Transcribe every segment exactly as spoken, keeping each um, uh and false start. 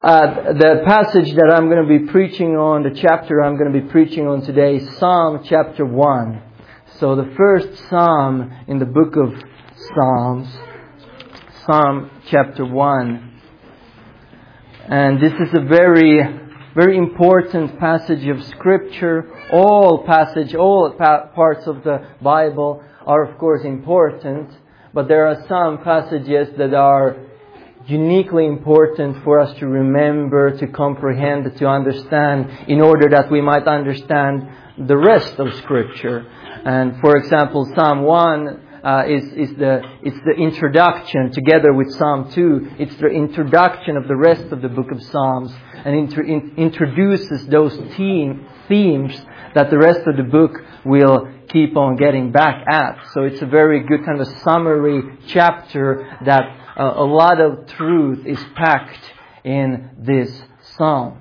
Uh, the passage that I'm going to be preaching on, the chapter I'm going to be preaching on today is Psalm chapter one. So the first Psalm in the book of Psalms, Psalm chapter one. And this is a very, very important passage of Scripture. All passage, all pa- parts of the Bible are of course important, but there are some passages that are uniquely important for us to remember, to comprehend, to understand, in order that we might understand the rest of Scripture. And for example, Psalm one uh, is, is the it's the introduction, together with Psalm two. It's the introduction of the rest of the book of Psalms, and inter, in, introduces those theme, themes that the rest of the book will keep on getting back at. So it's a very good kind of summary chapter that Uh, a lot of truth is packed in this psalm.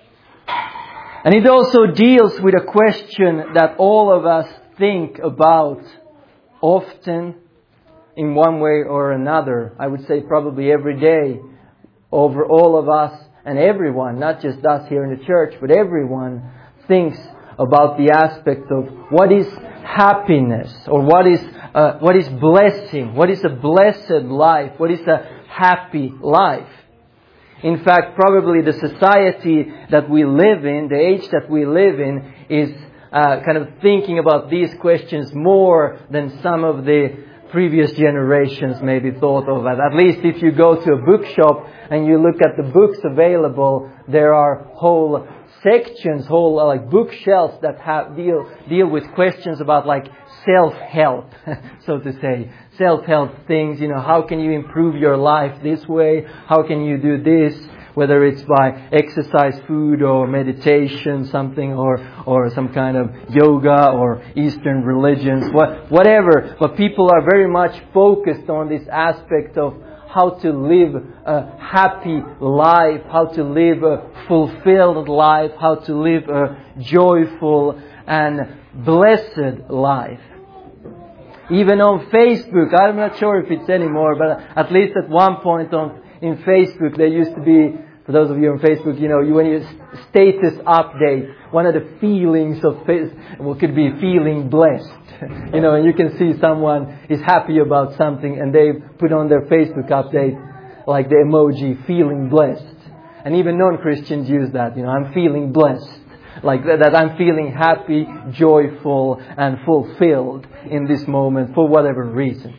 And it also deals with a question that all of us think about often in one way or another. I would say probably every day, over all of us and everyone, not just us here in the church, but everyone thinks about the aspect of what is happiness, or what is uh, what is blessing, what is a blessed life, what is a happy life. In fact, probably the society that we live in, the age that we live in, is uh, kind of thinking about these questions more than some of the previous generations maybe thought of it. At least if you go to a bookshop and you look at the books available, there are whole sections, whole uh, like bookshelves that have deal deal with questions about like self-help, so to say. Self-help things, you know, how can you improve your life this way? How can you do this? Whether it's by exercise, food, or meditation, something, or or some kind of yoga or Eastern religions, what, whatever. But people are very much focused on this aspect of how to live a happy life, how to live a fulfilled life, how to live a joyful and blessed life. Even on Facebook, I'm not sure if it's anymore, but at least at one point on in Facebook, there used to be, for those of you on Facebook, you know, you, when you status update, one of the feelings of Facebook, well, could be feeling blessed. You know, and you can see someone is happy about something and they put on their Facebook update like the emoji feeling blessed. And even non-Christians use that, you know, I'm feeling blessed. Like that, that I'm feeling happy, joyful and fulfilled in this moment for whatever reason.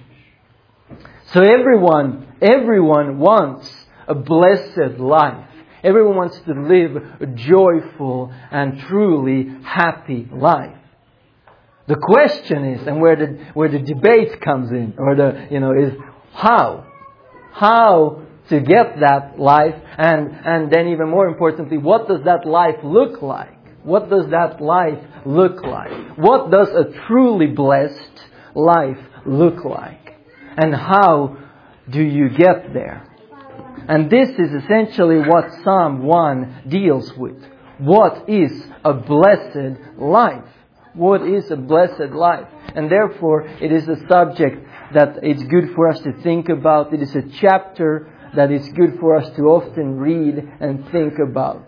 So everyone, everyone wants a blessed life. Everyone wants to live a joyful and truly happy life. The question is, and where the where the debate comes in, or the you know is how, how to get that life, and and then even more importantly, what does that life look like? What does that life look like? What does a truly blessed life look like? And how do you get there? And this is essentially what Psalm one deals with. What is a blessed life? What is a blessed life? And therefore, it is a subject that it's good for us to think about. It is a chapter that is good for us to often read and think about.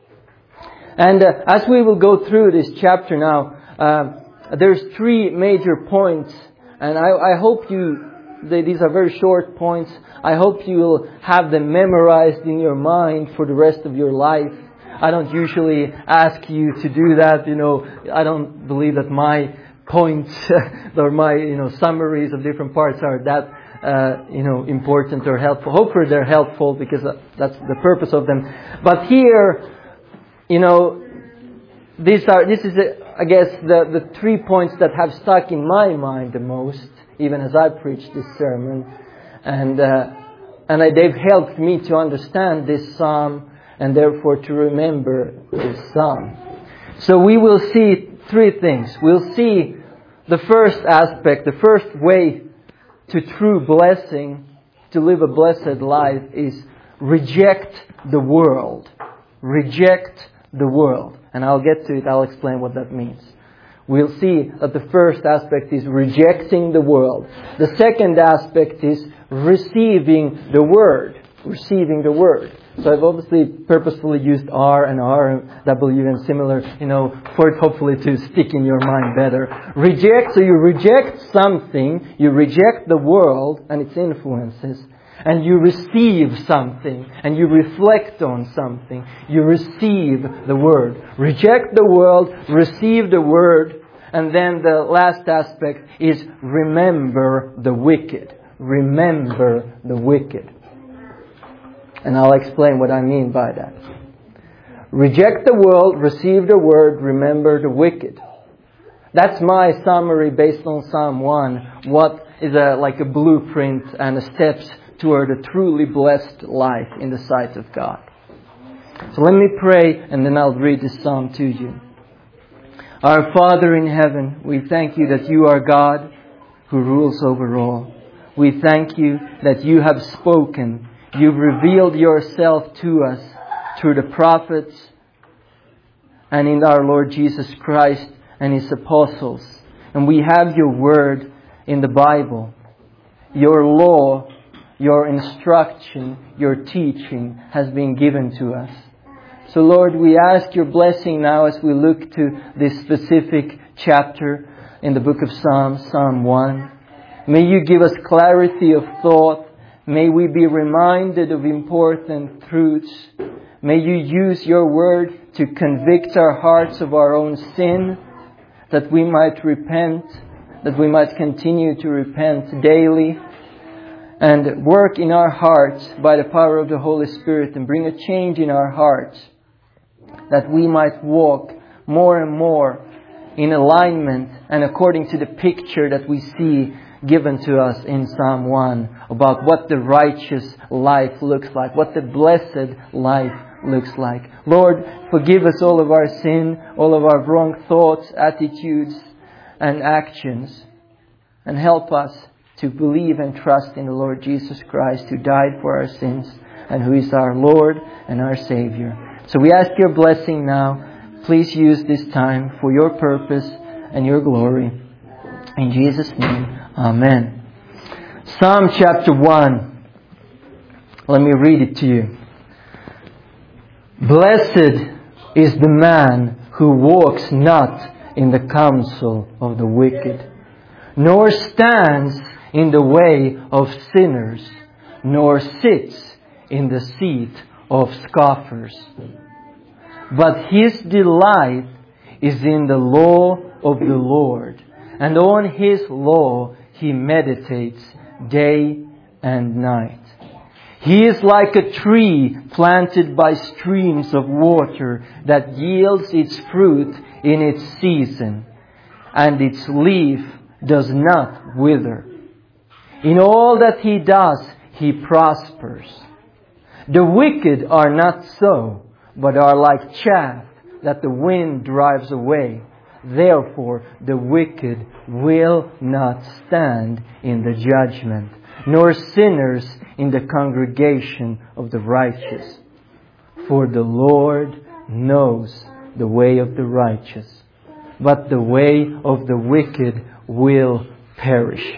And uh, as we will go through this chapter now, uh, there's three major points. And I, I hope you, they, these are very short points. I hope you will have them memorized in your mind for the rest of your life. I don't usually ask you to do that. You know, I don't believe that my points or my, you know, summaries of different parts are that, uh, you know, important or helpful. Hopefully they're helpful because that's the purpose of them. But here, you know, these are, this is, I guess, the, the three points that have stuck in my mind the most, even as I preach this sermon. And, uh, and I, they've helped me to understand this psalm, and therefore to remember this psalm. So we will see three things. We'll see the first aspect, the first way to true blessing, to live a blessed life, is reject the world. Reject the world. And I'll get to it. I'll explain what that means. We'll see that the first aspect is rejecting the world. The second aspect is receiving the Word. Receiving the Word. So I've obviously purposefully used R and R and W and similar, you know, for it hopefully to stick in your mind better. Reject, so you reject something, you reject the world and its influences, and you receive something, and you reflect on something. You receive the Word. Reject the world, receive the Word, and then the last aspect is remember the wicked. Remember the wicked. And I'll explain what I mean by that. Reject the world, receive the Word, remember the wicked. That's my summary based on Psalm one. What is a, like a blueprint and the steps toward a truly blessed life in the sight of God. So let me pray and then I'll read this psalm to you. Our Father in heaven, we thank you that you are God who rules over all. We thank you that you have spoken. You've revealed yourself to us through the prophets and in our Lord Jesus Christ and His apostles. And we have your word in the Bible. Your law, your instruction, your teaching has been given to us. So Lord, we ask your blessing now as we look to this specific chapter in the book of Psalms, Psalm one. May you give us clarity of thought. May we be reminded of important truths. May you use your word to convict our hearts of our own sin, that we might repent, that we might continue to repent daily, and work in our hearts by the power of the Holy Spirit and bring a change in our hearts, that we might walk more and more in alignment and according to the picture that we see given to us in Psalm one about what the righteous life looks like, what the blessed life looks like. Lord, forgive us all of our sin, all of our wrong thoughts, attitudes, and actions, and help us to believe and trust in the Lord Jesus Christ, who died for our sins and who is our Lord and our Savior. So we ask your blessing now. Please use this time for your purpose and your glory. In Jesus' name, amen. Psalm chapter one. Let me read it to you. Blessed is the man who walks not in the counsel of the wicked, nor stands in the way of sinners, nor sits in the seat of scoffers. But his delight is in the law of the Lord, and on his law he meditates day and night. He is like a tree planted by streams of water that yields its fruit in its season, and its leaf does not wither. In all that he does, he prospers. The wicked are not so, but are like chaff that the wind drives away. Therefore, the wicked will not stand in the judgment, nor sinners in the congregation of the righteous. For the Lord knows the way of the righteous, but the way of the wicked will perish.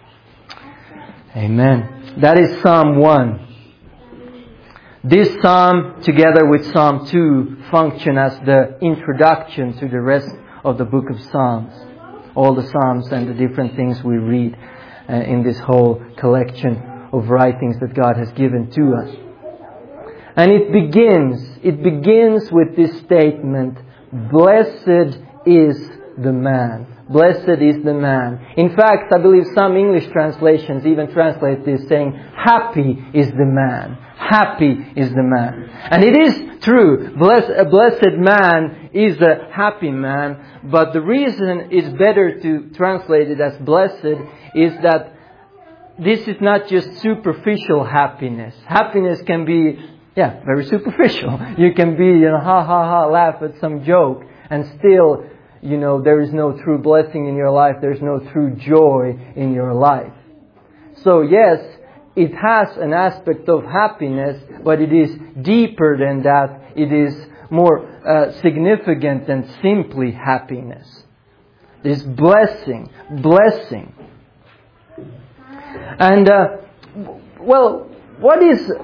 Amen. That is Psalm one. This psalm, together with Psalm two, function as the introduction to the rest of the book of Psalms. All the Psalms and the different things we read uh, in this whole collection of writings that God has given to us. And it begins, it begins with this statement, blessed is the man. Blessed is the man. In fact, I believe some English translations even translate this saying, happy is the man. Happy is the man. And it is true. Bless, a blessed man is a happy man. But the reason it's better to translate it as blessed is that this is not just superficial happiness. Happiness can be, yeah, very superficial. You can be, you know, ha ha ha, laugh at some joke and still, you know, there is no true blessing in your life. There's no true joy in your life. So yes, it has an aspect of happiness, but it is deeper than that. It is more uh, significant than simply happiness. This blessing, blessing. And, uh, well, what is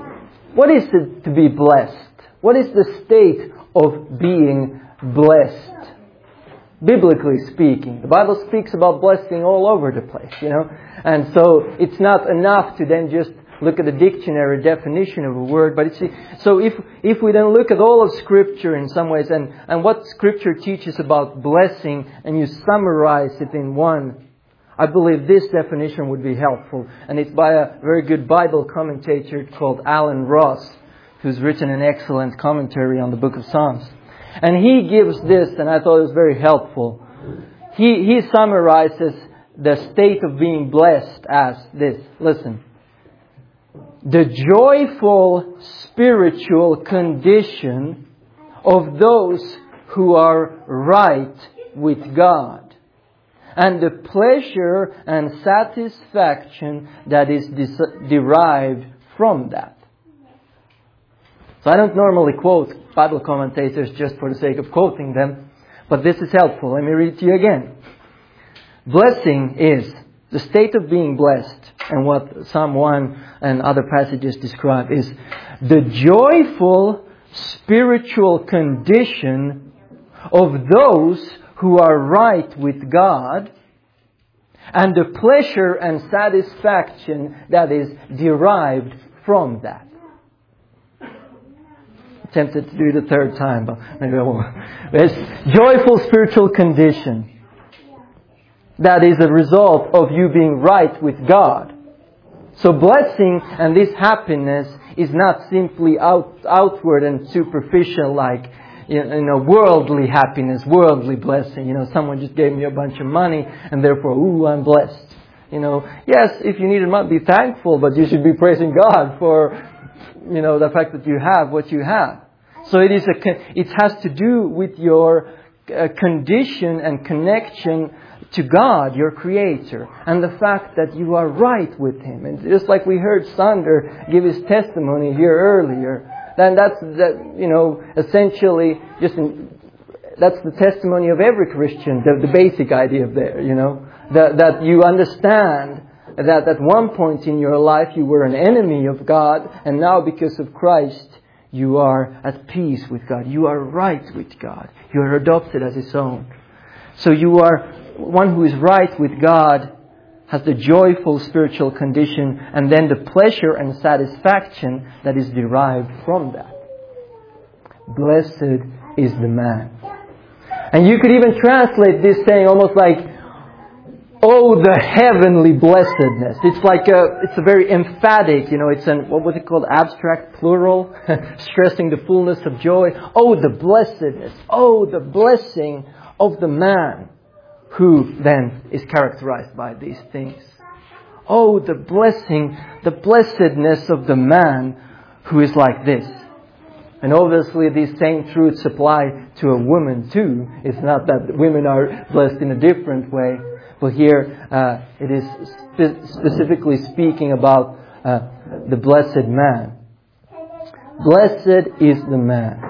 what is it to be blessed? What is the state of being blessed? Biblically speaking, the Bible speaks about blessing all over the place, you know. And so it's not enough to then just look at the dictionary definition of a word. But it's, so if if we then look at all of Scripture in some ways and, and what Scripture teaches about blessing and you summarize it in one, I believe this definition would be helpful. And it's by a very good Bible commentator called Alan Ross, who's written an excellent commentary on the book of Psalms. And he gives this, and I thought it was very helpful. He, he summarizes the state of being blessed as this. Listen. The joyful spiritual condition of those who are right with God, and the pleasure and satisfaction that is dis- derived from that. So I don't normally quote Bible commentators just for the sake of quoting them, but this is helpful. Let me read it to you again. Blessing is the state of being blessed, and what Psalm one and other passages describe is the joyful spiritual condition of those who are right with God, and the pleasure and satisfaction that is derived from that. Tempted to do it a third time, but maybe I won't. It's joyful spiritual condition that is a result of you being right with God. So blessing and this happiness is not simply out, outward and superficial, like, you know, worldly happiness, worldly blessing. You know, someone just gave me a bunch of money and therefore, ooh, I'm blessed. You know, yes, if you need it, might be thankful, but you should be praising God for, you know, the fact that you have what you have. So it is a, it has to do with your uh, condition and connection to God, your Creator, and the fact that you are right with Him. And just like we heard Sander give his testimony here earlier, then that's that you know essentially just in, that's the testimony of every Christian. The, the basic idea of there, you know, that that you understand that at one point in your life you were an enemy of God, and now because of Christ you are at peace with God. You are right with God. You are adopted as His own. So you are one who is right with God, has the joyful spiritual condition, and then the pleasure and satisfaction that is derived from that. Blessed is the man. And you could even translate this saying almost like, oh, the heavenly blessedness. It's like a, it's a very emphatic, you know, it's an, what was it called? Abstract plural, stressing the fullness of joy. Oh, the blessedness. Oh, the blessing of the man who then is characterized by these things. Oh, the blessing, the blessedness of the man who is like this. And obviously these same truths apply to a woman too. It's not that women are blessed in a different way. But here uh, it is spe- specifically speaking about uh, the blessed man. Blessed is the man.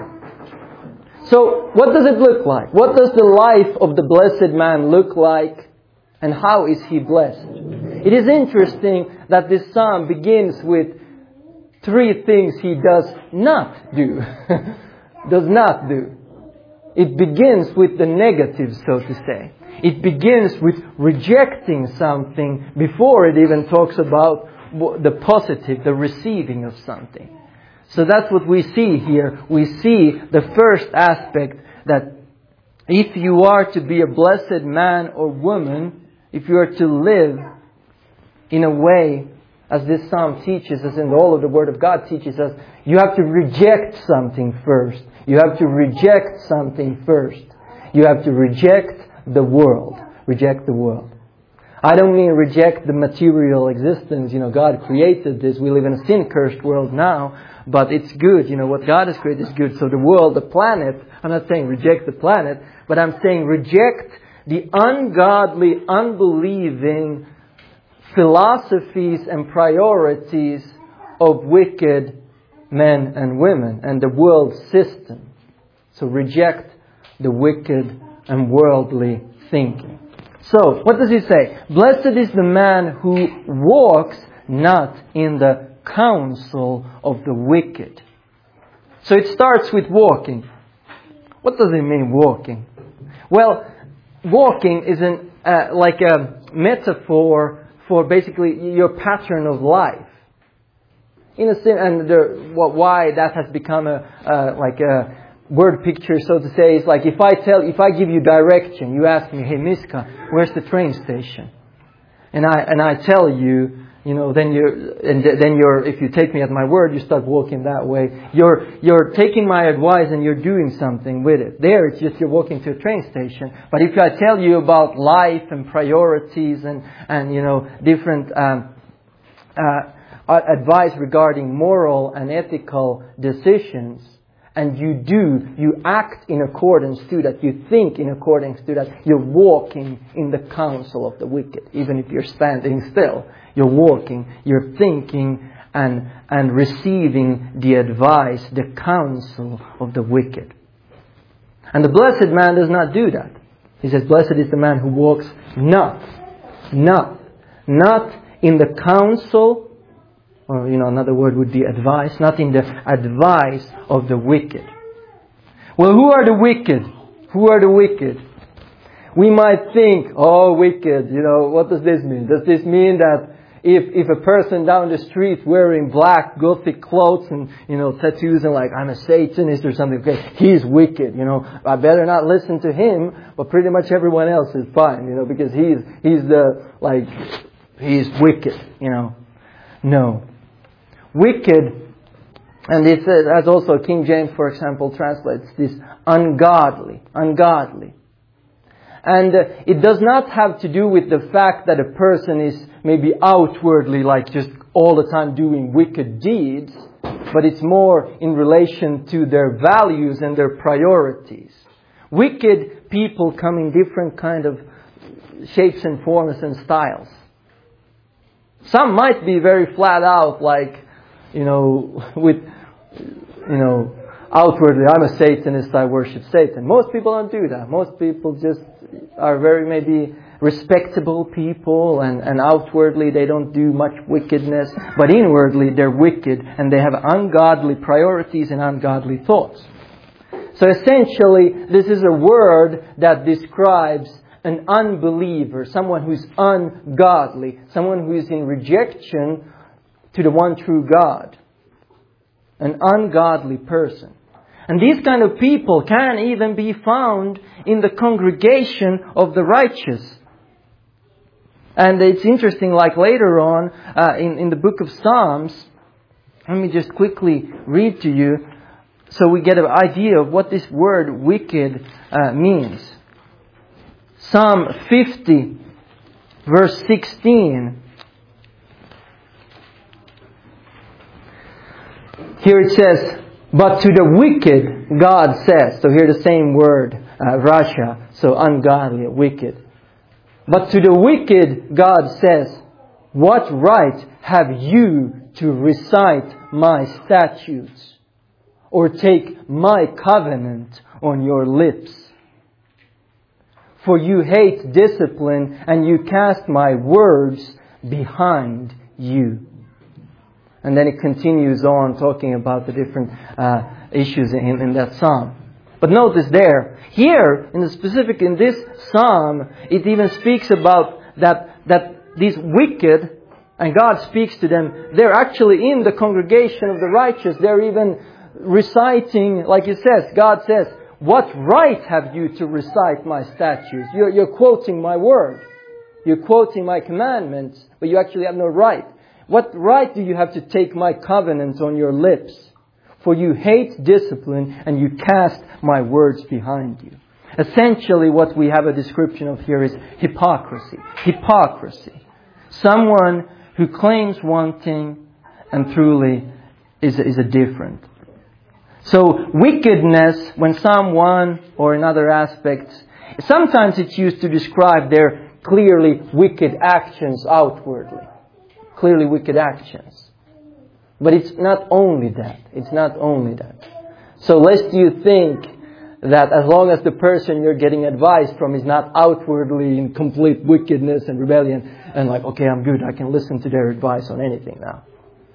So what does it look like? What does the life of the blessed man look like? And how is he blessed? It is interesting that this psalm begins with three things he does not do. does not do. It begins with the negative, so to say. It begins with rejecting something before it even talks about the positive, the receiving of something. So that's what we see here. We see the first aspect, that if you are to be a blessed man or woman, if you are to live in a way, as this psalm teaches us and all of the Word of God teaches us, you have to reject something first. You have to reject something first. You have to reject the world. Reject the world. I don't mean reject the material existence. You know, God created this. We live in a sin-cursed world now. But it's good. You know, what God has created is good. So the world, the planet, I'm not saying reject the planet, but I'm saying reject the ungodly, unbelieving philosophies and priorities of wicked men and women and the world system. So reject the wicked and worldly thinking. So, what does he say? Blessed is the man who walks not in the counsel of the wicked. So it starts with walking. What does it mean, walking? Well, walking is an, uh, like a metaphor for basically your pattern of life. In a sense, and the, what, why that has become a uh, like a word picture, so to say, is like if I tell, if I give you direction, you ask me, hey Miska, where's the train station? And I and I tell you, you know, then you're and then you're if you take me at my word, you start walking that way. You're you're taking my advice and you're doing something with it. There, it's just you're walking to a train station. But if I tell you about life and priorities and and you know different um, uh, advice regarding moral and ethical decisions, and you do, you act in accordance to that, you think in accordance to that, you're walking in the counsel of the wicked. Even if you're standing still, you're walking, you're thinking and, and receiving the advice, the counsel of the wicked. And the blessed man does not do that. He says, blessed is the man who walks not, not, not in the counsel, or, you know, another word would be advice, not in the advice of the wicked. Well, who are the wicked? Who are the wicked? We might think, oh, wicked, you know, what does this mean? Does this mean that if if a person down the street wearing black gothic clothes and, you know, tattoos and like, I'm a Satanist or something, okay, he's wicked, you know, I better not listen to him, but pretty much everyone else is fine, you know, because he's, he's the, like, he's wicked, you know. No. Wicked, and this is, as also King James, for example, translates this ungodly, ungodly. And uh, it does not have to do with the fact that a person is maybe outwardly like just all the time doing wicked deeds, but it's more in relation to their values and their priorities. Wicked people come in different kind of shapes and forms and styles. Some might be very flat out like, you know, with, you know, outwardly, I'm a Satanist, I worship Satan. Most people don't do that. Most people just are very maybe respectable people and, and outwardly they don't do much wickedness. But inwardly they're wicked and they have ungodly priorities and ungodly thoughts. So essentially, this is a word that describes an unbeliever, someone who's ungodly, someone who is in rejection to the one true God. An ungodly person. And these kind of people can even be found in the congregation of the righteous. And it's interesting, like later on uh, in, in the book of Psalms, let me just quickly read to you so we get an idea of what this word wicked uh, means. Psalm fifty, verse sixteen. Here it says, but to the wicked, God says. So here the same word, uh, rasha, so ungodly, wicked. But to the wicked, God says, what right have you to recite my statutes or take my covenant on your lips? For you hate discipline and you cast my words behind you. And then it continues on talking about the different uh, issues in, in that psalm. But notice there, here, in the specific, in this psalm, it even speaks about that, that these wicked, and God speaks to them, they're actually in the congregation of the righteous. They're even reciting, like it says, God says, what right have you to recite my statutes? You're, you're quoting my word. You're quoting my commandments, but you actually have no right. What right do you have to take my covenants on your lips? For you hate discipline and you cast my words behind you. Essentially what we have a description of here is hypocrisy. Hypocrisy. Someone who claims one thing and truly is, is a different. So wickedness, when someone or in other aspects, sometimes it's used to describe their clearly wicked actions outwardly. Clearly wicked actions. But it's not only that. It's not only that. So lest you think that as long as the person you're getting advice from is not outwardly in complete wickedness and rebellion, and like, okay, I'm good, I can listen to their advice on anything now.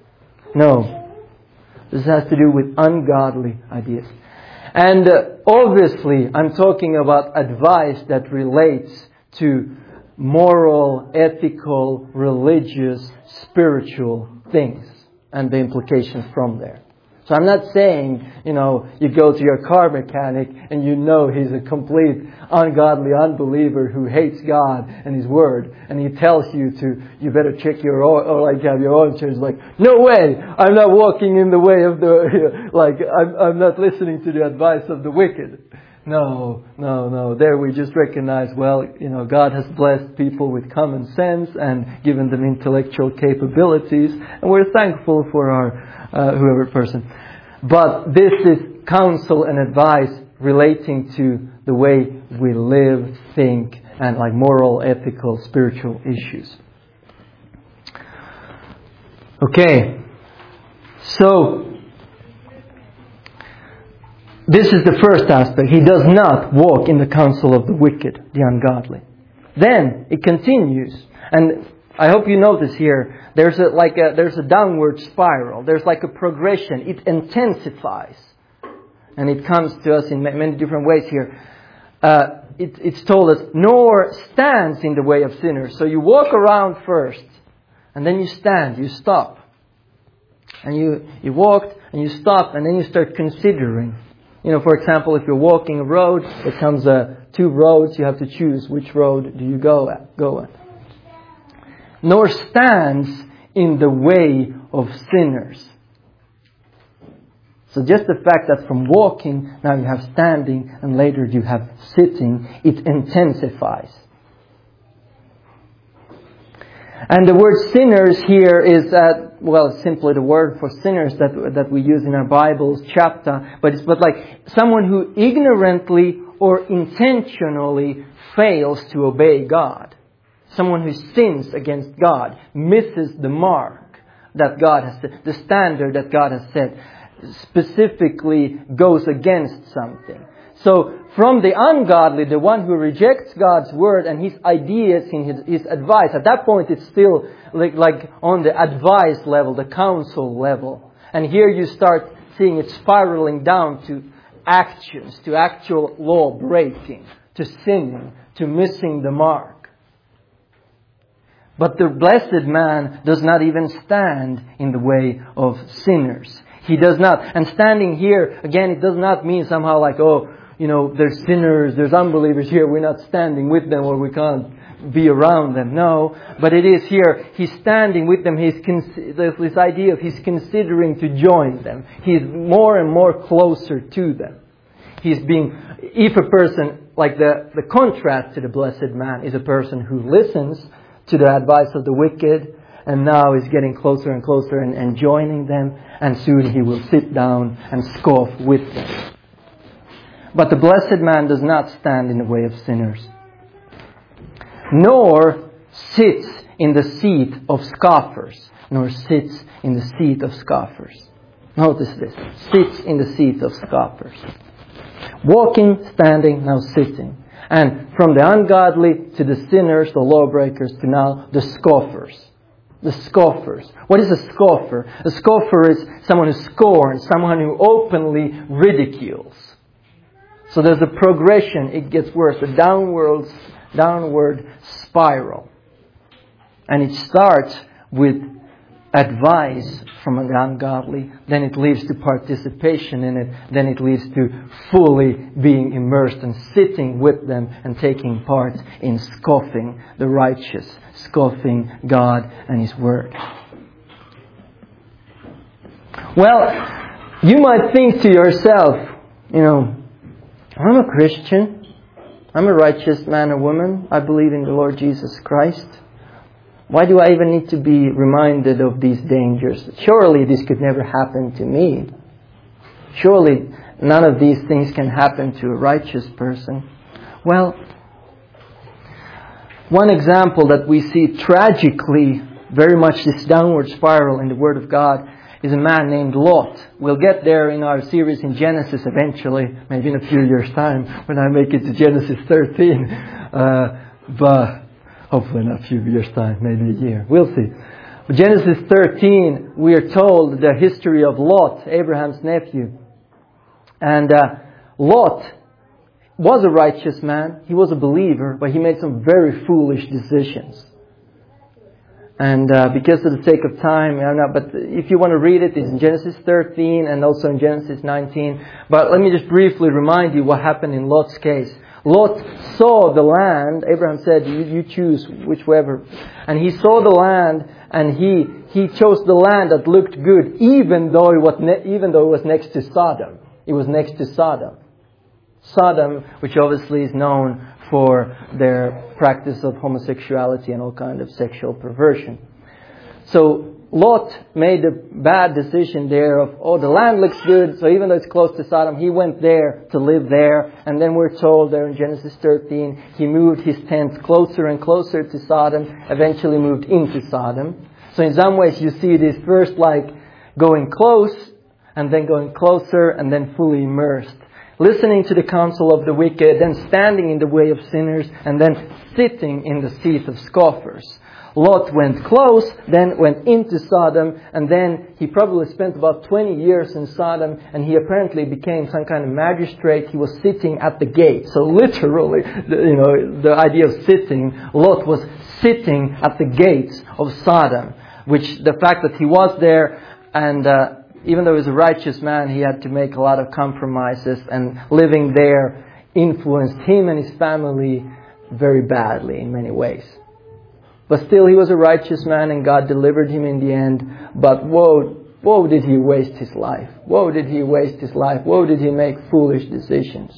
No. This has to do with ungodly ideas. And uh, obviously, I'm talking about advice that relates to moral, ethical, religious, spiritual things and the implications from there. So I'm not saying, you know, you go to your car mechanic and you know he's a complete ungodly unbeliever who hates God and His Word, and he tells you to, you better check your oil, or like have your oil changed. Like, no way! I'm not walking in the way of the, like, I'm, I'm not listening to the advice of the wicked. No, no, no. There we just recognize, well, you know, God has blessed people with common sense and given them intellectual capabilities, and we're thankful for our uh, whoever person. But this is counsel and advice relating to the way we live, think, and like moral, ethical, spiritual issues. Okay, so this is the first aspect. He does not walk in the counsel of the wicked, the ungodly. Then it continues, and I hope you notice here, there's a like a there's a downward spiral. There's like a progression. It intensifies, and it comes to us in many different ways here. Uh, it, it's told us, nor stands in the way of sinners. So you walk around first, and then you stand, you stop, and you you walked and you stop, and then you start considering. You know, for example, if you're walking a road, it comes uh, two roads. You have to choose which road do you go at. Go at. Nor stands in the way of sinners. So just the fact that from walking, now you have standing, and later you have sitting, it intensifies. And the word sinners here is, uh, well, simply the word for sinners that that we use in our Bibles, chapter, but it's but like someone who ignorantly or intentionally fails to obey God. Someone who sins against God, misses the mark that God has set, the standard that God has set, specifically goes against something. So from the ungodly, the one who rejects God's word and His ideas in His, His advice, at that point it's still like, like on the advice level, the counsel level. And here you start seeing it spiraling down to actions, to actual law breaking, to sinning, to missing the mark. But the blessed man does not even stand in the way of sinners. He does not. And standing here, again, it does not mean somehow like, oh, you know, there's sinners, there's unbelievers here, we're not standing with them or we can't be around them. No, but it is here, he's standing with them. He's con- there's this idea of he's considering to join them. He's more and more closer to them. He's being, if a person, like the, the contrast to the blessed man is a person who listens to the advice of the wicked, and now is getting closer and closer and, and joining them, and soon he will sit down and scoff with them. But the blessed man does not stand in the way of sinners, nor sits in the seat of scoffers, nor sits in the seat of scoffers. Notice this, sits in the seat of scoffers. Walking, standing, now sitting. And from the ungodly to the sinners, the lawbreakers, to now the scoffers. The scoffers. What is a scoffer? A scoffer is someone who scorns, someone who openly ridicules. So there's a progression, it gets worse, a downward, downward spiral. And it starts with advice from the ungodly, then it leads to participation in it, then it leads to fully being immersed and sitting with them and taking part in scoffing the righteous, scoffing God and His Word. Well, you might think to yourself, you know, I'm a Christian, I'm a righteous man or woman, I believe in the Lord Jesus Christ. Why do I even need to be reminded of these dangers? Surely this could never happen to me. Surely none of these things can happen to a righteous person. Well, one example that we see tragically, very much this downward spiral in the Word of God, is a man named Lot. We'll get there in our series in Genesis eventually, maybe in a few years' time, when I make it to Genesis thirteen. Uh, but... Hopefully not a few years' time, maybe a year. We'll see. Genesis thirteen, we are told the history of Lot, Abraham's nephew. And uh, Lot was a righteous man. He was a believer, but he made some very foolish decisions. And uh, because of the sake of time, I'm not, but if you want to read it, it's in Genesis thirteen and also in Genesis nineteen. But let me just briefly remind you what happened in Lot's case. Lot saw the land. Abraham said, you, you choose whichever. And he saw the land, and he he chose the land that looked good, even though it was ne- even though it was next to Sodom. It was next to Sodom. Sodom, which obviously is known for their practice of homosexuality and all kind of sexual perversion. So Lot made a bad decision there of, oh, the land looks good, so even though it's close to Sodom, he went there to live there. And then we're told there in Genesis thirteen, he moved his tent closer and closer to Sodom, eventually moved into Sodom. So in some ways you see this first like going close, and then going closer, and then fully immersed. Listening to the counsel of the wicked, then standing in the way of sinners, and then sitting in the seat of scoffers. Lot went close, then went into Sodom, and then he probably spent about twenty years in Sodom, and he apparently became some kind of magistrate. He was sitting at the gate. So literally, you know, the idea of sitting, Lot was sitting at the gates of Sodom, which the fact that he was there, and uh, even though he was a righteous man, he had to make a lot of compromises, and living there influenced him and his family very badly in many ways. But still, he was a righteous man, and God delivered him in the end. But woe, woe did he waste his life. Woe did he waste his life. Woe did he make foolish decisions.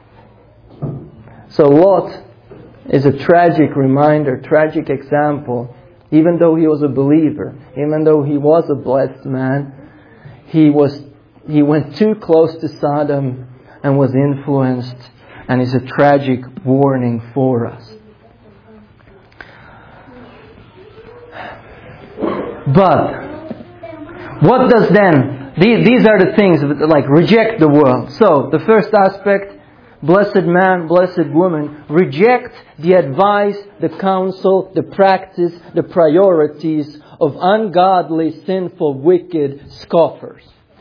So Lot is a tragic reminder, tragic example. Even though he was a believer, even though he was a blessed man, he was he went too close to Sodom and was influenced, and is a tragic warning for us. But what does then, these are the things like reject the world. So the first aspect, blessed man, blessed woman, reject the advice, the counsel, the practice, the priorities of ungodly, sinful, wicked scoffers.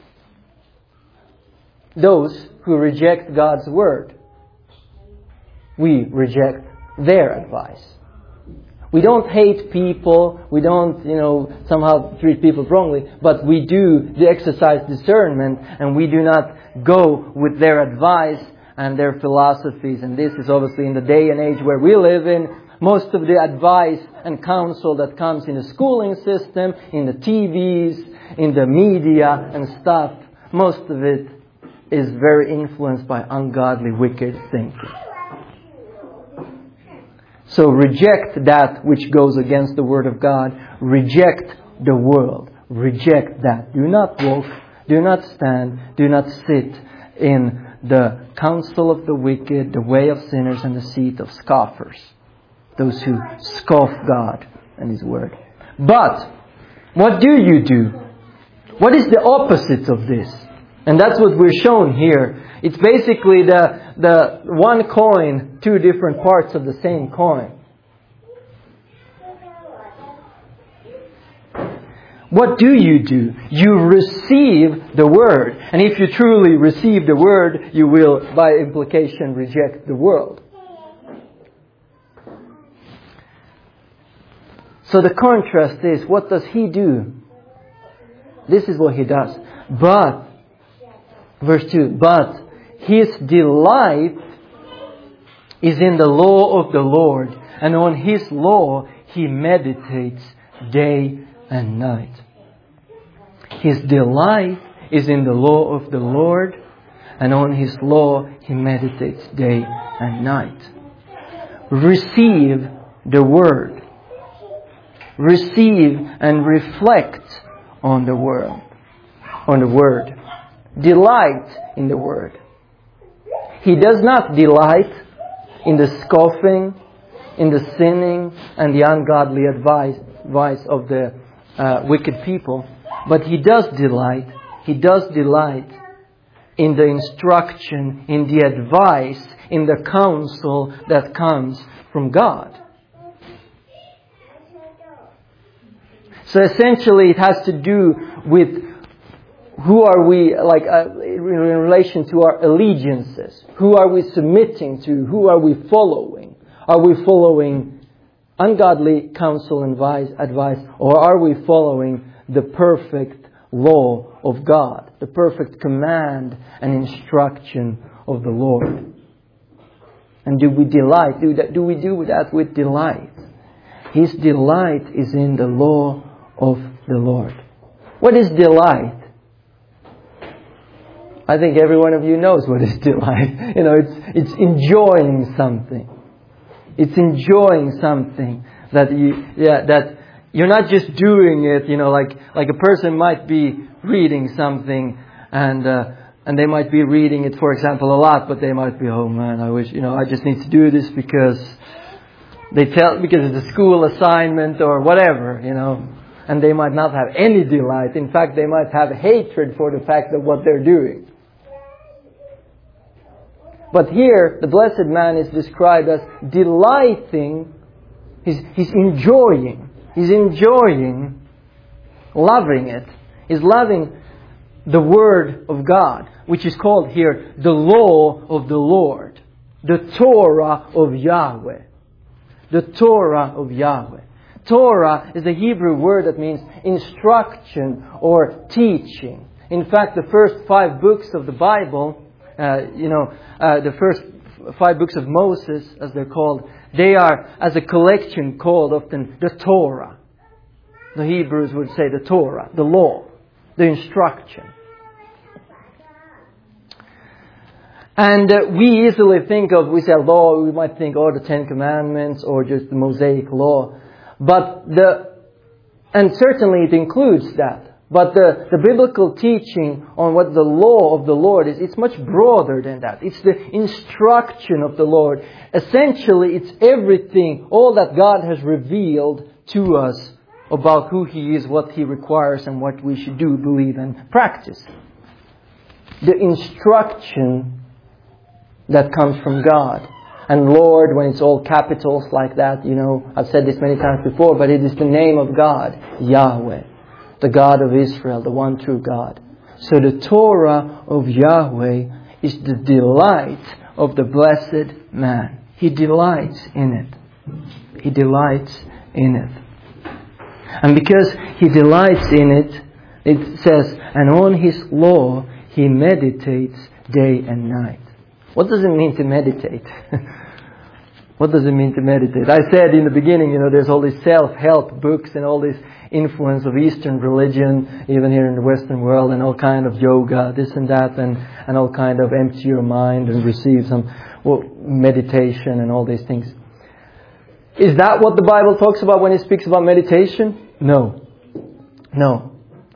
Those who reject God's word. We reject their advice. We don't hate people, we don't, you know, somehow treat people wrongly, but we do exercise discernment, and we do not go with their advice and their philosophies. And this is obviously in the day and age where we live in. Most of the advice and counsel that comes in the schooling system, in the T Vs, in the media and stuff, most of it is very influenced by ungodly, wicked thinking. So reject that which goes against the Word of God. Reject the world. Reject that. Do not walk, do not stand, do not sit in the counsel of the wicked, the way of sinners, and the seat of scoffers. Those who scoff God and His Word. But what do you do? What is the opposite of this? And that's what we're shown here. It's basically the, the one coin, two different parts of the same coin. What do you do? You receive the Word. And if you truly receive the Word, you will, by implication, reject the world. So the contrast is, what does he do? This is what he does. But, verse two, but his delight is in the law of the Lord, and on His law he meditates day and night. His delight is in the law of the Lord, and on His law he meditates day and night. Receive the Word. Receive and reflect on the Word. On the Word. Delight in the Word. He does not delight in the scoffing, in the sinning, and the ungodly advice, advice of the uh, wicked people. But He does delight, He does delight in the instruction, in the advice, in the counsel that comes from God. So essentially it has to do with who are we, like uh, in relation to our allegiances. Who are we submitting to? Who are we following? Are we following ungodly counsel and advice, advice, or are we following the perfect law of God, the perfect command and instruction of the Lord? And do we delight? Do, that, do we do that with delight? His delight is in the law of the Lord. What is delight? I think every one of you knows what is delight. You know, it's it's enjoying something. It's enjoying something that you yeah that you're not just doing it. You know, like like a person might be reading something and. Uh, And they might be reading it, for example, a lot, but they might be, oh man, I wish, you know, I just need to do this because they tell, because it's a school assignment or whatever, you know. And they might not have any delight. In fact, they might have hatred for the fact of what they're doing. But here, the blessed man is described as delighting. He's, he's enjoying. He's enjoying, loving it. He's loving the Word of God, which is called here the law of the Lord. The Torah of Yahweh. The Torah of Yahweh. Torah is a Hebrew word that means instruction or teaching. In fact, the first five books of the Bible, uh, you know, uh, the first five books of Moses, as they're called, they are, as a collection, called often the Torah. The Hebrews would say the Torah, the law, the instruction. And uh, we easily think of, we say law, we might think, oh, the Ten Commandments or just the Mosaic Law. But the, and certainly it includes that. But the, the biblical teaching on what the law of the Lord is, it's much broader than that. It's the instruction of the Lord. Essentially, it's everything, all that God has revealed to us about who He is, what He requires, and what we should do, believe, and practice. The instruction that comes from God. And Lord, when it's all capitals like that, you know, I've said this many times before, but it is the name of God, Yahweh, the God of Israel, the one true God. So the Torah of Yahweh is the delight of the blessed man. He delights in it. He delights in it. And because He delights in it, it says, and on His law He meditates day and night. What does it mean to meditate? What does it mean to meditate? I said in the beginning, you know, there's all these self-help books and all this influence of Eastern religion, even here in the Western world, and all kind of yoga, this and that, and, and all kind of empty your mind and receive some well, meditation and all these things. Is that what the Bible talks about when it speaks about meditation? No. No.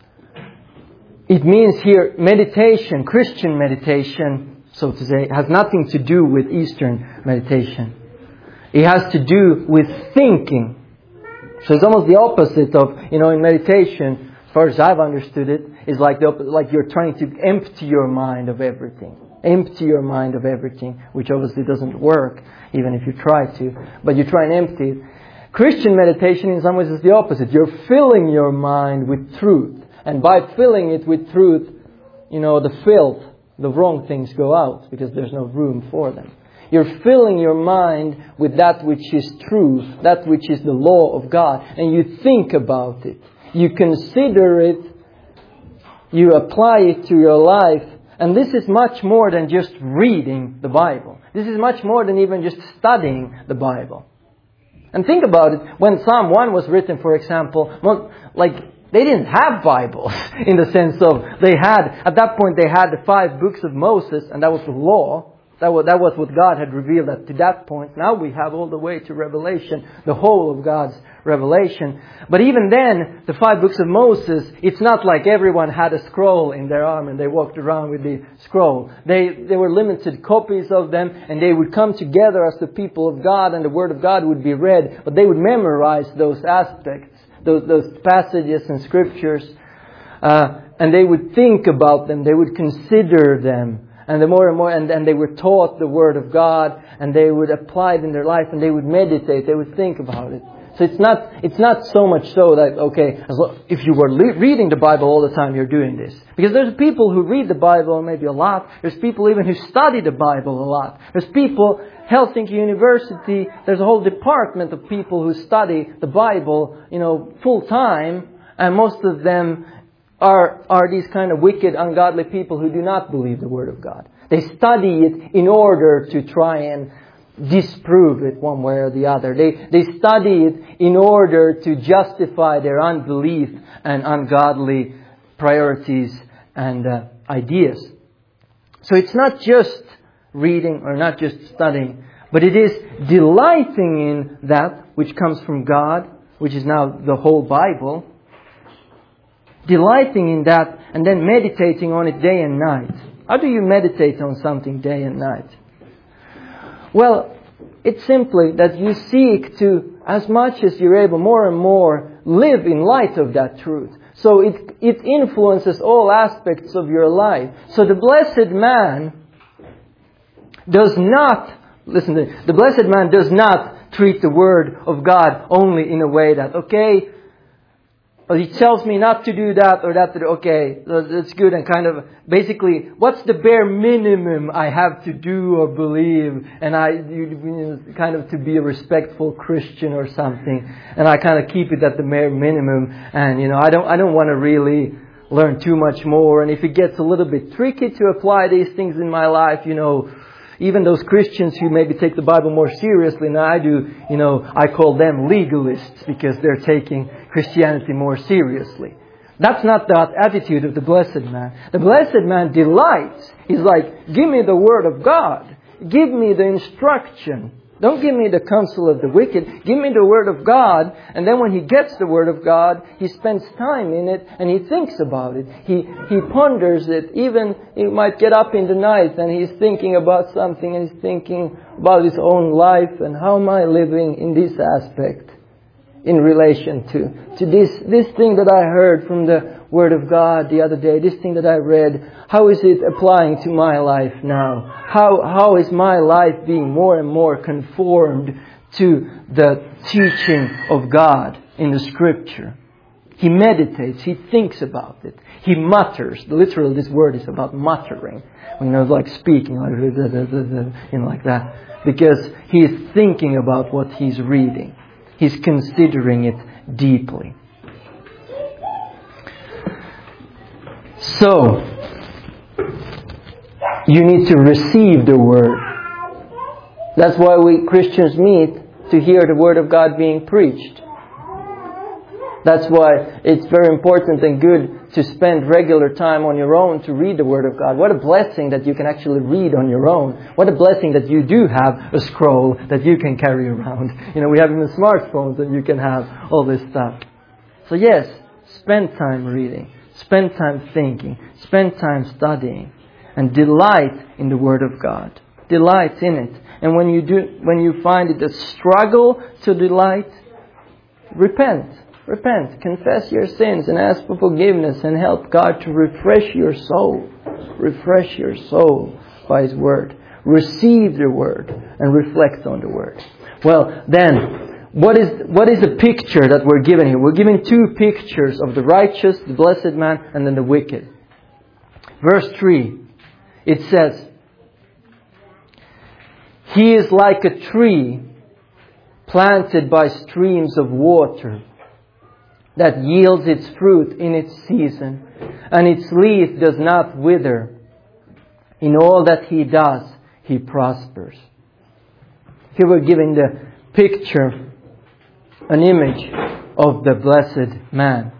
It means here meditation, Christian meditation, so to say, has nothing to do with Eastern meditation. It has to do with thinking. So it's almost the opposite of, you know, in meditation, as far as I've understood it, is like the, like you're trying to empty your mind of everything. Empty your mind of everything, which obviously doesn't work, even if you try to. But you try and empty it. Christian meditation in some ways is the opposite. You're filling your mind with truth. And by filling it with truth, you know, the filth, the wrong things go out because there's no room for them. You're filling your mind with that which is true, that which is the law of God, and you think about it. You consider it, you apply it to your life, and this is much more than just reading the Bible. This is much more than even just studying the Bible. And think about it, when Psalm one was written, for example, well, like, they didn't have Bibles in the sense of they had, at that point they had the five books of Moses, and that was the law. That was, that was what God had revealed at to that point. Now we have all the way to Revelation, the whole of God's revelation. But even then, the five books of Moses, it's not like everyone had a scroll in their arm and they walked around with the scroll. They, they were limited copies of them, and they would come together as the people of God, and the Word of God would be read. But they would memorize those aspects, those, those passages and scriptures, uh, and they would think about them, they would consider them. And the more and more, and, and they were taught the Word of God, and they would apply it in their life, and they would meditate, they would think about it. So it's not it's not so much so that, okay, as lo- if you were le- reading the Bible all the time, you're doing this. Because there's people who read the Bible maybe a lot. There's people even who study the Bible a lot. There's people, Helsinki University, there's a whole department of people who study the Bible, you know, full time. And most of them are are these kind of wicked, ungodly people who do not believe the Word of God. They study it in order to try and disprove it one way or the other. They they study it in order to justify their unbelief and ungodly priorities and uh, ideas. So it's not just reading or not just studying, but it is delighting in that which comes from God, which is now the whole Bible. Delighting in that and then meditating on it day and night. How do you meditate on something day and night? Well, it's simply that you seek to, as much as you're able, more and more, live in light of that truth. So it it influences all aspects of your life. So the blessed man does not, listen to me, the blessed man does not treat the Word of God only in a way that, okay, well, he tells me not to do that or that. Okay, that's good. And kind of basically, what's the bare minimum I have to do or believe? And I you, you know, kind of to be a respectful Christian or something. And I kind of keep it at the bare minimum. And you know, I don't I don't want to really learn too much more. And if it gets a little bit tricky to apply these things in my life, you know, even those Christians who maybe take the Bible more seriously than I do, you know, I call them legalists because they're taking Christianity more seriously. That's not the attitude of the blessed man. The blessed man delights. He's like, give me the Word of God. Give me the instruction. Don't give me the counsel of the wicked. Give me the Word of God. And then when he gets the Word of God, he spends time in it and he thinks about it. He he ponders it. Even he might get up in the night and he's thinking about something and he's thinking about his own life and how am I living in this aspect in relation to, to this, this thing that I heard from the Word of God the other day, this thing that I read. How is it applying to my life now? How how is my life being more and more conformed to the teaching of God in the Scripture? He meditates, he thinks about it, he mutters. Literally, this word is about muttering. You know, like speaking, like you know, like that, because he is thinking about what he's reading. He's considering it deeply. So, you need to receive the Word. That's why we Christians meet, to hear the Word of God being preached. That's why it's very important and good to spend regular time on your own to read the Word of God. What a blessing that you can actually read on your own. What a blessing that you do have a scroll that you can carry around. You know, we have even smartphones and you can have all this stuff. So yes, spend time reading. Spend time thinking. Spend time studying. And delight in the Word of God. Delight in it. And when you do, when you find it a struggle to delight, repent. Repent, confess your sins and ask for forgiveness and help God to refresh your soul. Refresh your soul by His Word. Receive the Word and reflect on the Word. Well, then, what is what is the picture that we're given here? We're given two pictures of the righteous, the blessed man, and then the wicked. Verse three, it says, he is like a tree planted by streams of water, that yields its fruit in its season, and its leaf does not wither. In all that he does, he prospers. Here we're giving the picture, an image of the blessed man.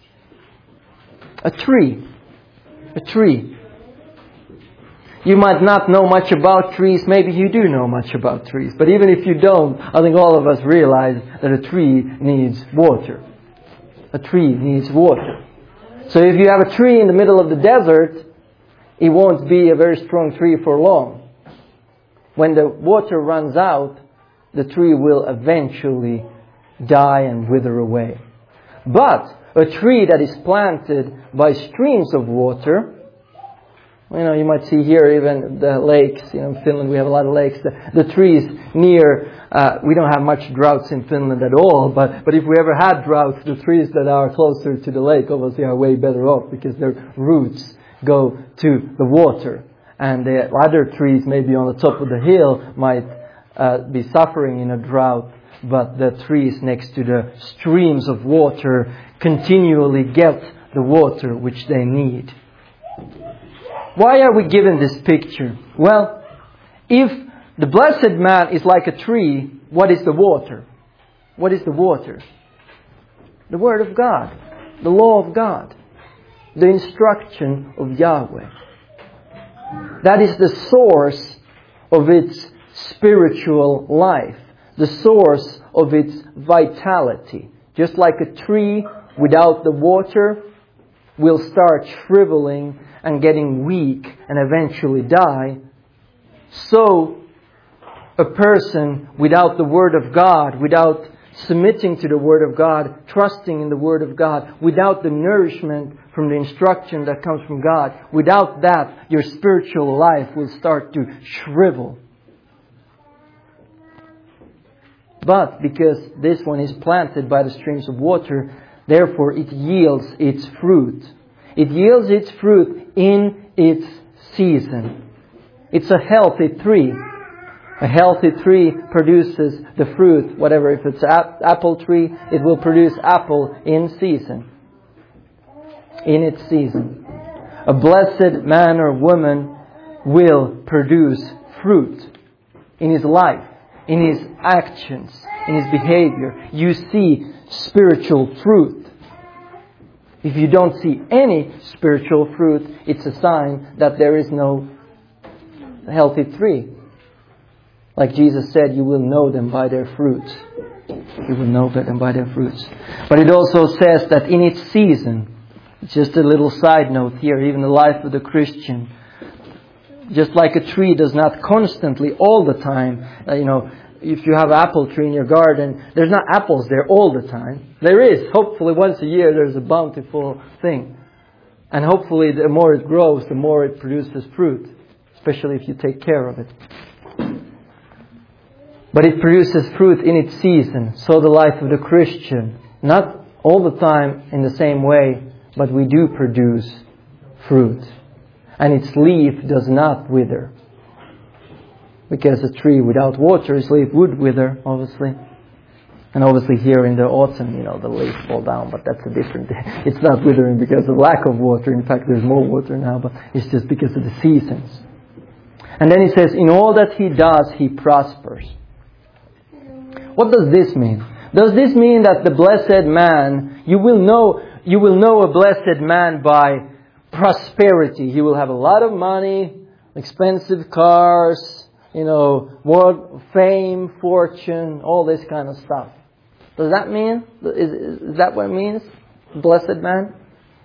A tree. A tree. You might not know much about trees. Maybe you do know much about trees. But even if you don't, I think all of us realize that a tree needs water. A tree needs water. So if you have a tree in the middle of the desert, it won't be a very strong tree for long. When the water runs out, the tree will eventually die and wither away. But a tree that is planted by streams of water, You know, you might see here even the lakes. You know, in Finland we have a lot of lakes. The, the trees near, uh, we don't have much droughts in Finland at all. But, but if we ever had droughts, the trees that are closer to the lake obviously are way better off because their roots go to the water. And the other trees maybe on the top of the hill might uh, be suffering in a drought. But the trees next to the streams of water continually get the water which they need. Why are we given this picture? Well, if the blessed man is like a tree, what is the water? What is the water? The Word of God, the law of God, the instruction of Yahweh. That is the source of its spiritual life, the source of its vitality. Just like a tree without the water will start shriveling and getting weak and eventually die, so a person without the Word of God, without submitting to the Word of God, trusting in the Word of God, without the nourishment from the instruction that comes from God, without that, your spiritual life will start to shrivel. But because this one is planted by the streams of water, therefore it yields its fruit. It yields its fruit in its season. It's a healthy tree. A healthy tree produces the fruit, whatever. If it's an apple tree, it will produce apple in season. In its season. A blessed man or woman will produce fruit in his life, in his actions, in his behavior. You see spiritual fruit. If you don't see any spiritual fruit, it's a sign that there is no healthy tree. Like Jesus said, you will know them by their fruits. You will know them by their fruits. But it also says that in its season, just a little side note here, even the life of the Christian, just like a tree does not constantly, all the time, uh, you know, if you have an apple tree in your garden, there's not apples there all the time. There is. Hopefully once a year there's a bountiful thing. And hopefully the more it grows, the more it produces fruit. Especially if you take care of it. But it produces fruit in its season. So the life of the Christian, not all the time in the same way, but we do produce fruit. And its leaf does not wither. Because a tree without water, its leaf would wither, obviously. And obviously here in the autumn, you know, the leaves fall down, but that's a different thing. It's not withering because of lack of water. In fact, there's more water now, but it's just because of the seasons. And then he says, in all that he does, he prospers. What does this mean? Does this mean that the blessed man, you will know, you will know a blessed man by prosperity? He will have a lot of money, expensive cars, you know, world fame, fortune, all this kind of stuff. Does that mean? Is, is that what it means? Blessed man?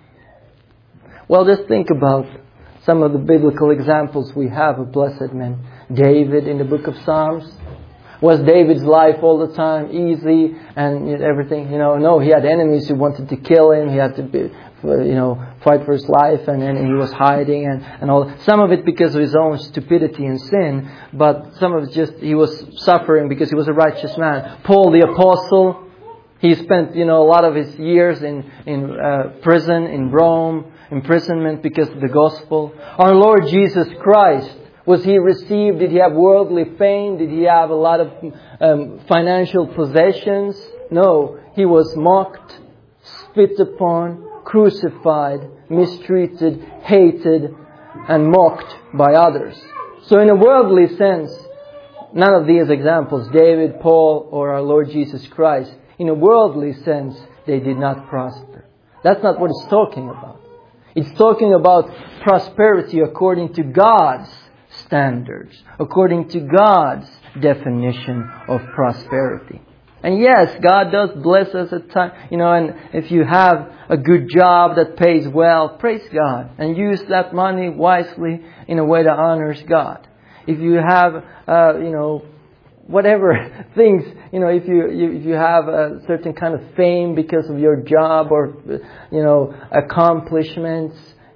Well, just think about some of the biblical examples we have of blessed men. David in the book of Psalms. Was David's life all the time easy and everything? You know, no, he had enemies who wanted to kill him. He had to be, you know, fight for his life, and, and he was hiding and, and all. Some of it because of his own stupidity and sin, but some of it just he was suffering because he was a righteous man. Paul the Apostle, he spent, you know, a lot of his years in in uh, prison in Rome, imprisonment because of the gospel. Our Lord Jesus Christ. Was he received? Did he have worldly fame? Did he have a lot of um, financial possessions? No. He was mocked, spit upon, crucified, mistreated, hated, and mocked by others. So in a worldly sense, none of these examples, David, Paul, or our Lord Jesus Christ, in a worldly sense, they did not prosper. That's not what it's talking about. It's talking about prosperity according to God's standards, according to God's definition of prosperity. And yes, God does bless us at times, you know, and if you have a good job that pays well, praise God and use that money wisely in a way that honors God. If you have, uh, you know, whatever things, you know, if you, you if you have a certain kind of fame because of your job or, you know, accomplishments,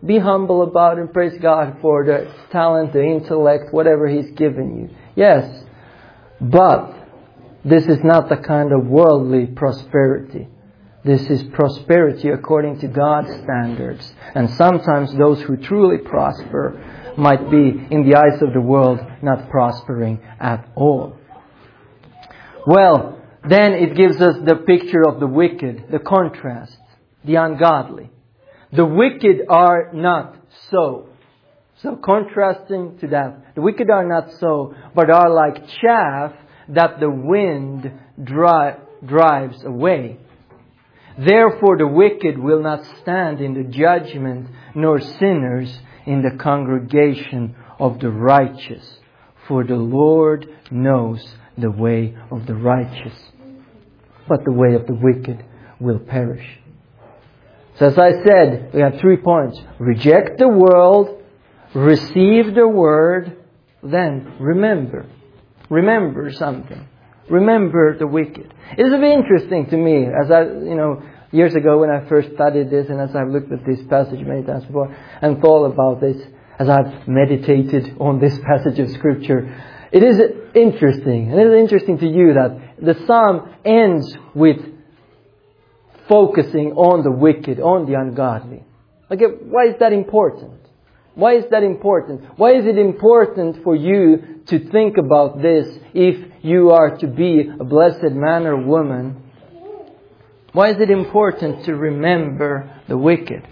Be humble about it and praise God for the talent, the intellect, whatever He's given you. Yes, but this is not the kind of worldly prosperity. This is prosperity according to God's standards. And sometimes those who truly prosper might be, in the eyes of the world, not prospering at all. Well, then it gives us the picture of the wicked, the contrast, the ungodly. The wicked are not so. So contrasting to that, the wicked are not so, but are like chaff that the wind dri- drives away. Therefore the wicked will not stand in the judgment, nor sinners in the congregation of the righteous. For the Lord knows the way of the righteous, but the way of the wicked will perish. So as I said, we have three points. Reject the world, receive the word, then remember. Remember something. Remember the wicked. It is very interesting to me, as I, you know, years ago when I first studied this, and as I've looked at this passage many times before, and thought about this, as I've meditated on this passage of Scripture, it is interesting. And it is interesting to you that the Psalm ends with focusing on the wicked, on the ungodly. Okay, why is that important? Why is that important? Why is it important for you to think about this if you are to be a blessed man or woman? Why is it important to remember the wicked?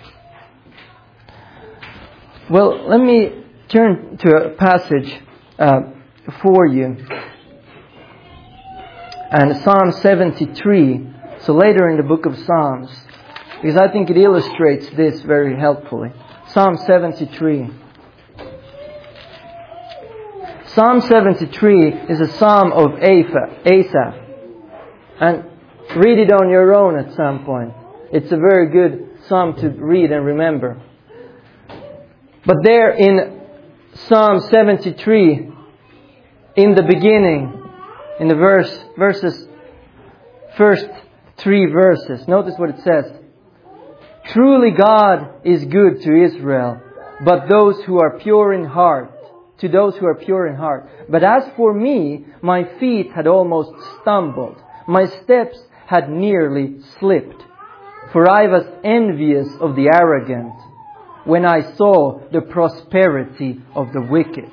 Well, let me turn to a passage uh, for you. And Psalm seventy-three. So later in the book of Psalms, because I think it illustrates this very helpfully. Psalm seventy-three. Psalm seventy-three is a psalm of Asaph. And read it on your own at some point. It's a very good psalm to read and remember. But there in Psalm seventy-three, in the beginning, in the verse, verses, first three verses, notice what it says. Truly God is good to Israel, but those who are pure in heart, to those who are pure in heart. But as for me, my feet had almost stumbled. My steps had nearly slipped. For I was envious of the arrogant when I saw the prosperity of the wicked.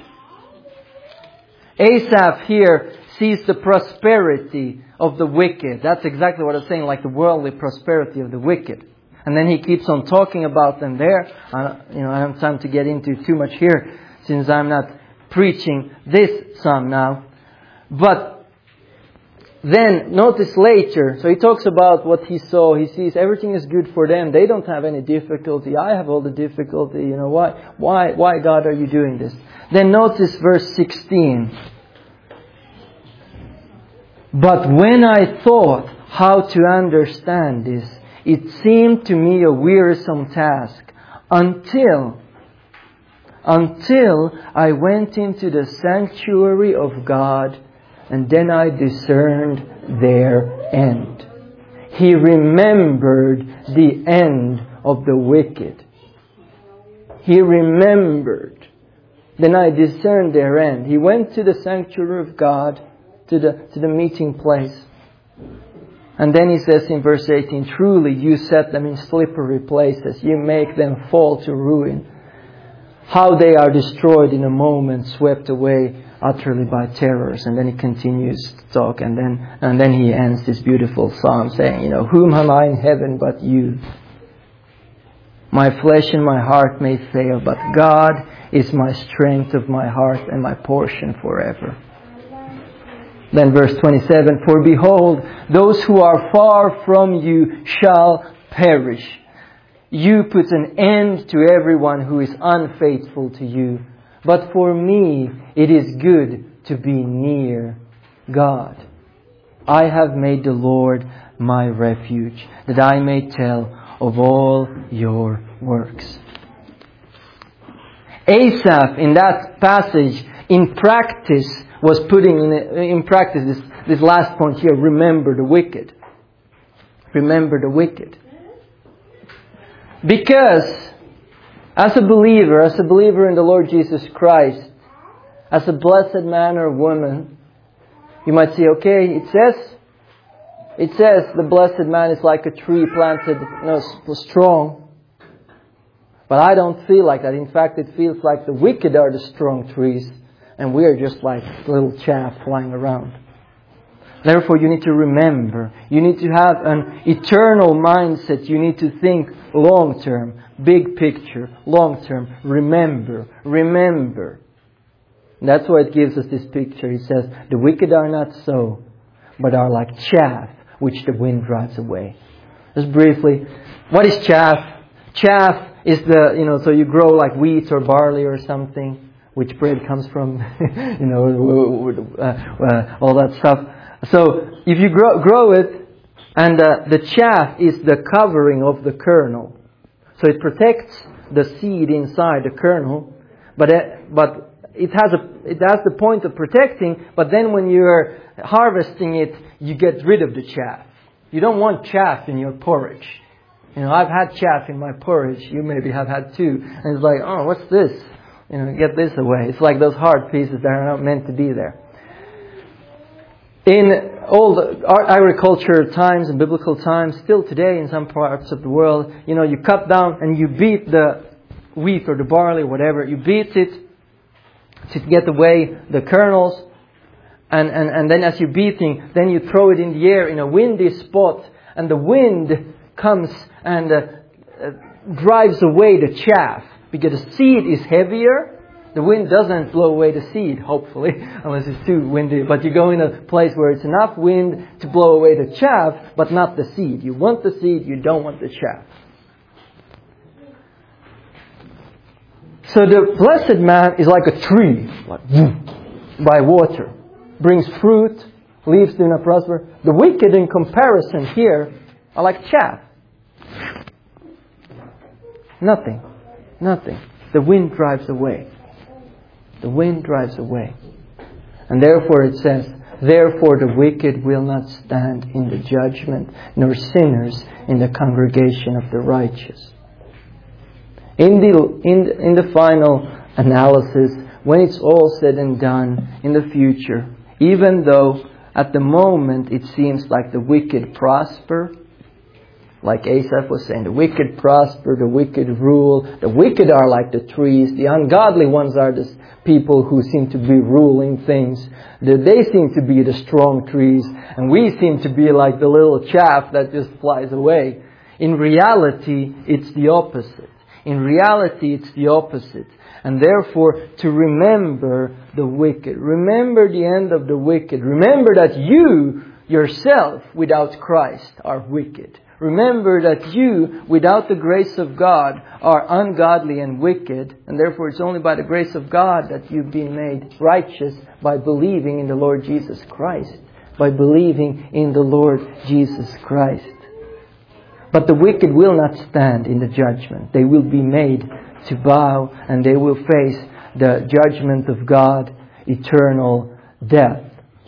Asaph here sees the prosperity of the wicked. That's exactly what I'm saying, like the worldly prosperity of the wicked. And then he keeps on talking about them there. Uh, you know, I don't have time to get into too much here since I'm not preaching this psalm now. But then notice later, so he talks about what he saw. He sees everything is good for them. They don't have any difficulty. I have all the difficulty. You know, why, why, why God are you doing this? Then notice verse sixteen. But when I thought how to understand this, it seemed to me a wearisome task until, until I went into the sanctuary of God, and then I discerned their end. He remembered the end of the wicked. He remembered. Then I discerned their end. He went to the sanctuary of God, to the, to the meeting place. And then he says in verse eighteen, truly you set them in slippery places. You make them fall to ruin. How they are destroyed in a moment, swept away utterly by terrors. And then he continues to talk. And then, and then he ends this beautiful psalm saying, you know, whom have I in heaven but you? My flesh and my heart may fail, but God is my strength of my heart and my portion forever. Then verse twenty-seven, for behold, those who are far from you shall perish. You put an end to everyone who is unfaithful to you. But for me, it is good to be near God. I have made the Lord my refuge, that I may tell of all your works. Asaph, in that passage, in practice, was putting in, in practice this, this last point here. Remember the wicked. Remember the wicked. Because As a believer, as a believer in the Lord Jesus Christ, as a blessed man or woman, you might say, okay, it says, it says the blessed man is like a tree planted, you know, strong. But I don't feel like that. In fact, it feels like the wicked are the strong trees, and we are just like little chaff flying around. Therefore, you need to remember. You need to have an eternal mindset. You need to think long term, big picture, long term. Remember, remember. And that's why it gives us this picture. He says, the wicked are not so, but are like chaff, which the wind drives away. Just briefly, what is chaff? Chaff is the, you know, so you grow like wheat or barley or something, which bread comes from, you know, uh, uh, all that stuff. So if you grow, grow it, and uh, the chaff is the covering of the kernel. So it protects the seed inside the kernel, but uh, but it has a it has the point of protecting. But then when you're harvesting it, you get rid of the chaff. You don't want chaff in your porridge. You know, I've had chaff in my porridge. You maybe have had too. And it's like, oh, what's this? You know, get this away. It's like those hard pieces that are not meant to be there. In old agriculture times and biblical times, still today in some parts of the world, you know, you cut down and you beat the wheat or the barley or whatever. You beat it to get away the kernels. And, and, and then as you're beating, then you throw it in the air in a windy spot. And the wind comes and uh, uh, drives away the chaff. Because the seed is heavier. The wind doesn't blow away the seed, hopefully, unless it's too windy. But you go in a place where it's enough wind to blow away the chaff, but not the seed. You want the seed, you don't want the chaff. So the blessed man is like a tree, like by water. Brings fruit, leaves do not prosper. The wicked in comparison here are like chaff. Nothing. Nothing. The wind drives away. The wind drives away. And therefore it says, therefore the wicked will not stand in the judgment, nor sinners in the congregation of the righteous. In the, in the, in the final analysis, when it's all said and done in the future, even though at the moment it seems like the wicked prosper, like Asaph was saying, the wicked prosper, the wicked rule. The wicked are like the trees. The ungodly ones are the people who seem to be ruling things. They seem to be the strong trees. And we seem to be like the little chaff that just flies away. In reality, it's the opposite. In reality, it's the opposite. And therefore, to remember the wicked. Remember the end of the wicked. Remember that you yourself, without Christ, are wicked. Remember that you, without the grace of God, are ungodly and wicked. And therefore it's only by the grace of God that you've been made righteous by believing in the Lord Jesus Christ. By believing in the Lord Jesus Christ. But the wicked will not stand in the judgment. They will be made to bow and they will face the judgment of God, eternal death.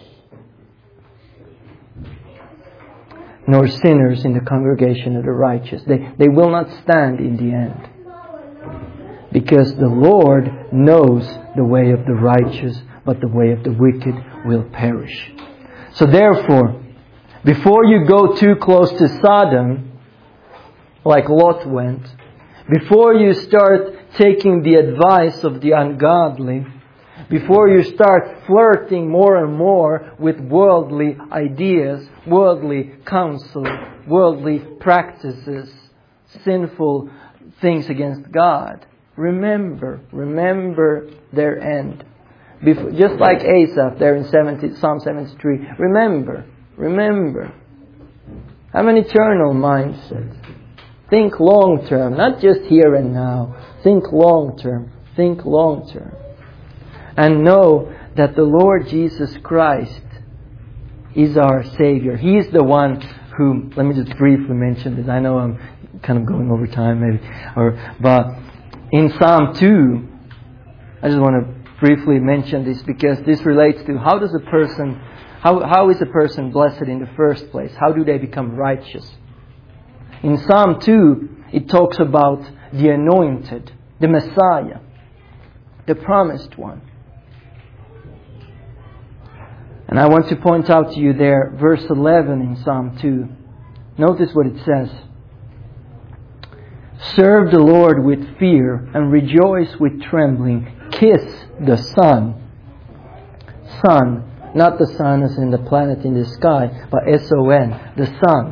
Nor sinners in the congregation of the righteous. They, they will not stand in the end. Because the Lord knows the way of the righteous, but the way of the wicked will perish. So therefore, before you go too close to Sodom, like Lot went, before you start taking the advice of the ungodly, before you start flirting more and more with worldly ideas, worldly counsel, worldly practices, sinful things against God, remember, remember their end. Before, just like Asaph there in seventy, Psalm seventy-three, remember, remember. Have an eternal mindset. Think long term, not just here and now. Think long term, think long term. And know that the Lord Jesus Christ is our Savior. He's the one who, let me just briefly mention this. I know I'm kind of going over time maybe. Or, but in Psalm two, I just want to briefly mention this because this relates to how does a person, how, how is a person blessed in the first place? How do they become righteous? In Psalm two, it talks about the anointed. the Messiah, the promised one. And I want to point out to you there, verse eleven in Psalm two. Notice what it says. Serve the Lord with fear and rejoice with trembling. Kiss the Son. Son, not the sun as in the planet in the sky, but S O N, the Son.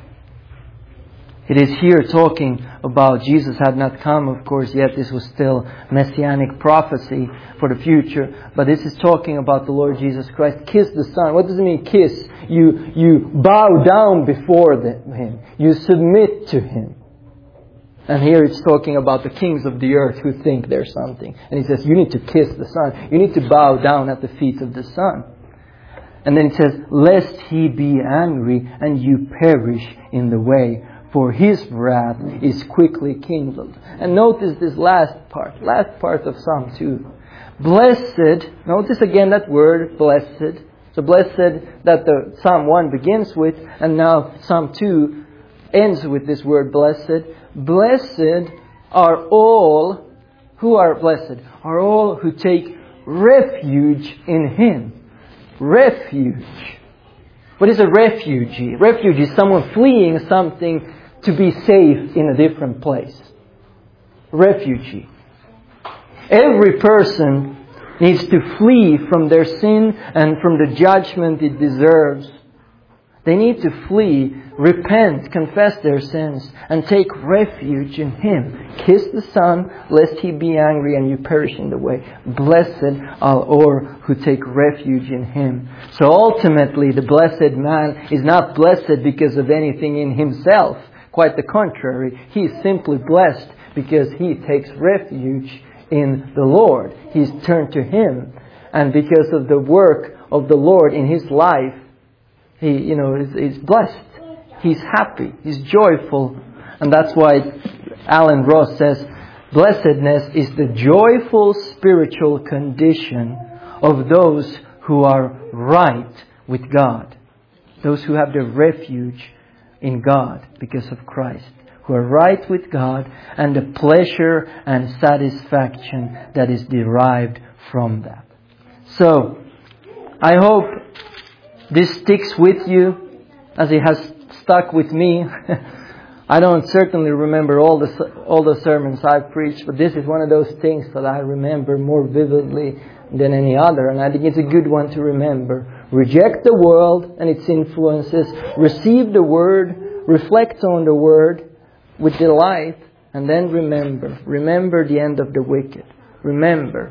It is here talking about Jesus had not come, of course, yet this was still messianic prophecy for the future. But this is talking about the Lord Jesus Christ. Kiss the Son. What does it mean, kiss? You, you bow down before the, Him. You submit to Him. And here it's talking about the kings of the earth who think they're something. And He says, you need to kiss the Son. You need to bow down at the feet of the Son. And then it says, lest He be angry and you perish in the way. For His wrath is quickly kindled. And notice this last part. Last part of Psalm two. Blessed. Notice again that word, blessed. So blessed that the Psalm one begins with. And now Psalm two ends with this word, blessed. Blessed are all. Who are blessed? Are all who take refuge in Him. Refuge. What is a refugee? Refugee is someone fleeing something to be safe in a different place. Refugee. Every person needs to flee from their sin and from the judgment it deserves. They need to flee, repent, confess their sins, and take refuge in Him. Kiss the Son, lest He be angry and you perish in the way. Blessed are all who take refuge in Him. So ultimately, the blessed man is not blessed because of anything in himself. Quite the contrary. He is simply blessed because he takes refuge in the Lord. He's turned to Him. And because of the work of the Lord in his life, He, you know, is, is blessed. He's happy. He's joyful. And that's why Alan Ross says, blessedness is the joyful spiritual condition of those who are right with God. Those who have their refuge in God because of Christ. Who are right with God and the pleasure and satisfaction that is derived from that. So, I hope this sticks with you as it has stuck with me. I don't certainly remember all the all the sermons I've preached, but this is one of those things that I remember more vividly than any other, and I think it's a good one to remember. Reject the world and its influences, receive the Word, reflect on the Word with delight, and then remember. Remember the end of the wicked. Remember.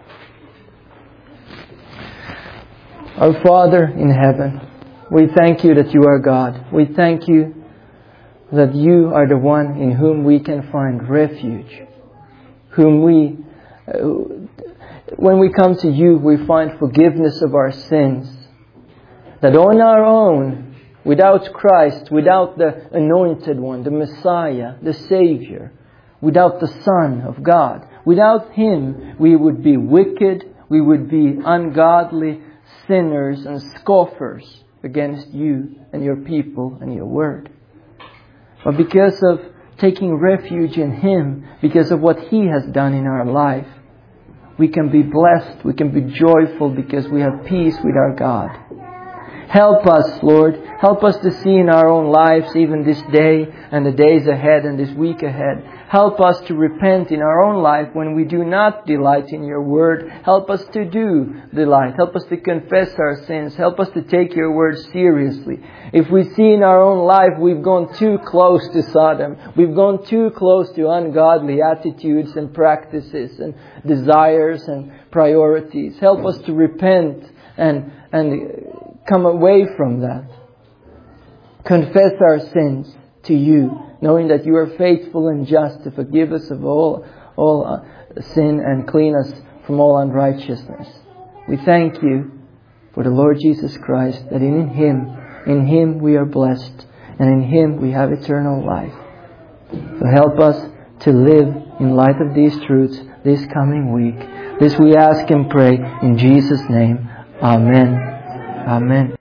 Our Father in heaven, we thank You that You are God. We thank You that You are the one in whom we can find refuge. Whom we, uh, when we come to You, we find forgiveness of our sins. That on our own, without Christ, without the Anointed One, the Messiah, the Savior, without the Son of God, without Him, we would be wicked, we would be ungodly, sinners and scoffers against You and Your people and Your Word. But because of taking refuge in Him, because of what He has done in our life, we can be blessed, we can be joyful because we have peace with our God. Help us, Lord. Help us to see in our own lives, even this day and the days ahead and this week ahead. Help us to repent in our own life when we do not delight in Your Word. Help us to do delight. Help us to confess our sins. Help us to take Your Word seriously. If we see in our own life we've gone too close to Sodom, we've gone too close to ungodly attitudes and practices and desires and priorities, help us to repent and, and come away from that. Confess our sins to You, knowing that You are faithful and just to forgive us of all, all uh, sin and clean us from all unrighteousness. We thank You for the Lord Jesus Christ, that in Him, in Him we are blessed, and in Him we have eternal life. So help us to live in light of these truths this coming week. This we ask and pray in Jesus' name. Amen. Amen.